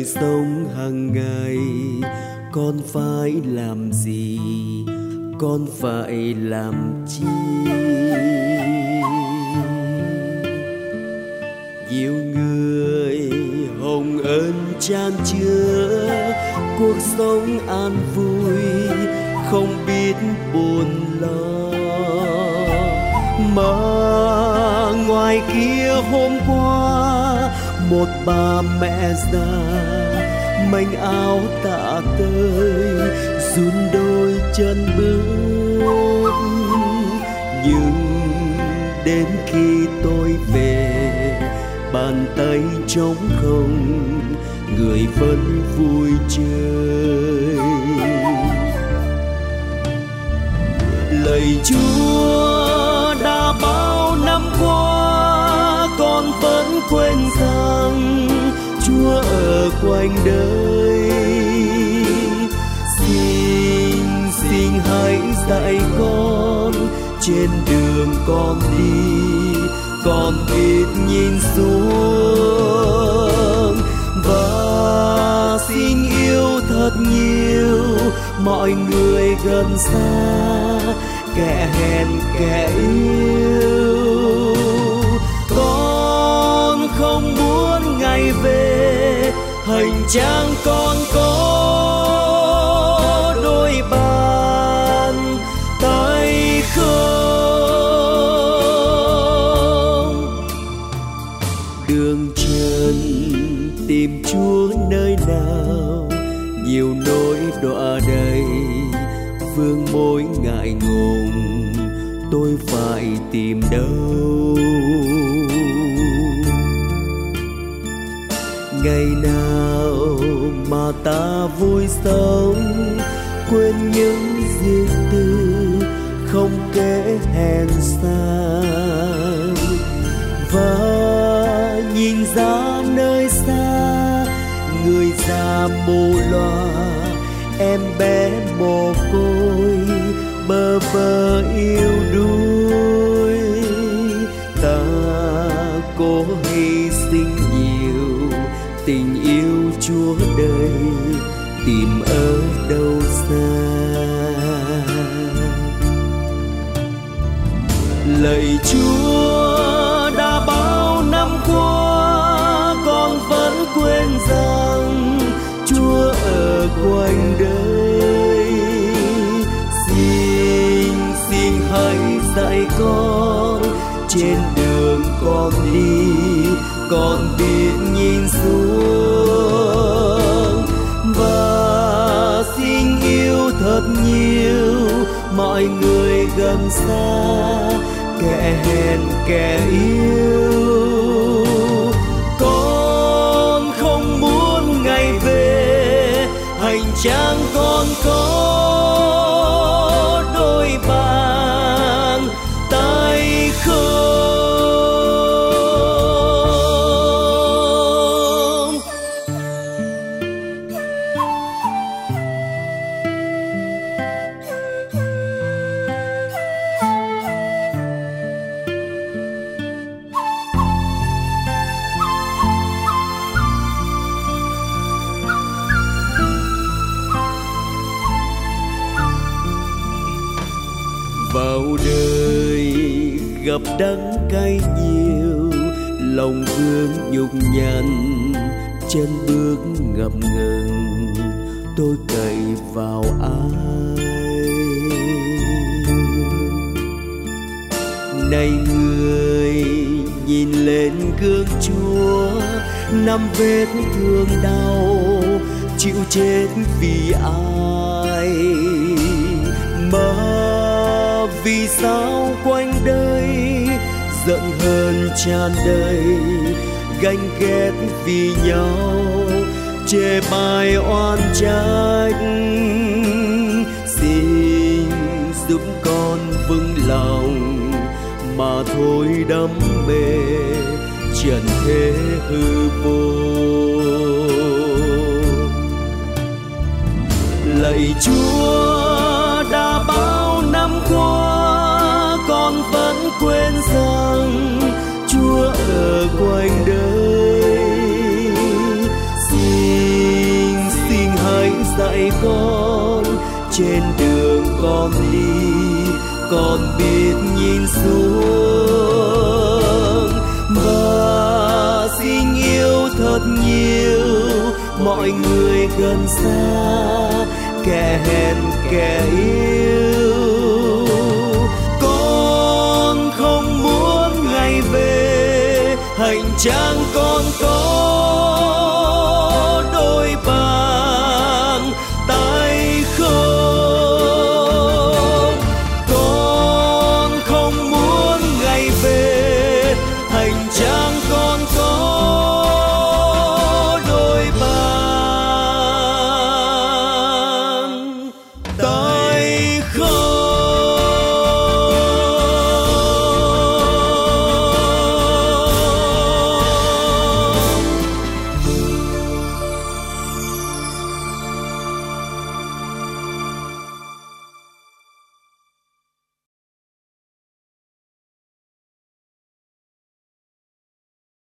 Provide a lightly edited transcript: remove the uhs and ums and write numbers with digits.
sống hàng ngày. Con phải làm gì, con phải làm chi? Nhiều người hồng ân chan chứa cuộc sống an vui, không biết buồn lo. Mà ngoài kia hôm qua một bà mẹ già manh áo tạ tơi, run đôi chân bước. Nhưng đến khi tôi về, bàn tay trống không, người vẫn vui chơi. Lạy Chúa, đã bao năm qua con vẫn quên rằng Chúa ở quanh đời. Xin hãy dạy con trên đường con đi, con biết nhìn xuống. Và xin yêu thật nhiều mọi người gần xa, kẻ hèn kẻ yêu. Con không muốn ngày về hành trang con có đôi bàn tay không. Đường trần tìm Chúa nơi nào, nhiều nỗi đọa đầy, vương mối ngại ngùng tôi phải tìm đâu. Ngày nào mà ta vui sống, quên những riêng tư không kể hèn xa. Và nhìn ra nơi xa, người già mù loà, em bé mồ côi bơ vơ yêu đuối. Ta cố hy sinh nhiều, tình yêu Chúa đời tìm ở đâu xa. Lạy Chúa, đã bao năm qua con vẫn quên rằng Chúa ở quanh đời. Xin hãy dạy con trên đường con đi, con biết nhìn xuống. Và xin yêu thật nhiều mọi người gần xa, kẻ hèn kẻ yêu. Con không muốn ngày về hành trang con có đôi bàn tay không. Vào đời gặp đắng cay nhiều, lòng vương nhục nhằn, chân bước ngập ngừng, tôi cậy vào ai? Này người nhìn lên gương Chúa, năm vết thương đau chịu chết vì ai? Mà vì sao quanh đây giận hờn tràn đầy, ganh ghét vì nhau, chê bai oan trách? Xin giúp con vững lòng mà thôi đắm mê trần thế hư vô. Lạy Chúa, đã bao năm qua con vẫn quên rằng Chúa ở quanh đời. Xin dạy con. Trên đường con đi, con biết nhìn xuống và xin yêu thật nhiều mọi người gần xa, kẻ hẹn kẻ yêu. Con không muốn ngày về hành trang con có